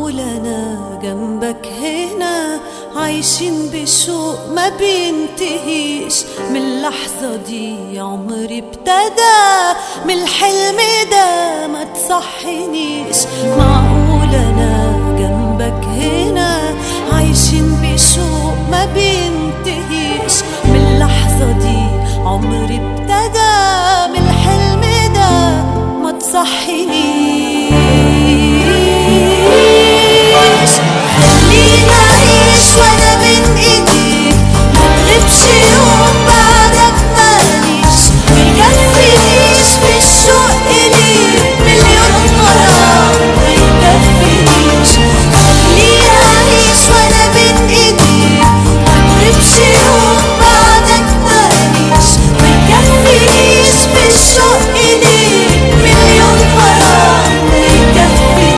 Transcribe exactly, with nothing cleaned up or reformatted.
معقول أنا جنبك هنا عايشين بشوق ما بينتهيش؟ من اللحظة دي عمري ابتدى، من الحلم ده ما تصحينيش. معقول أنا جنبك هنا عايشين بشوق ما بينتهيش؟ من اللحظة دي عمري ابتدى، من الحلم ده ما تصحينيش.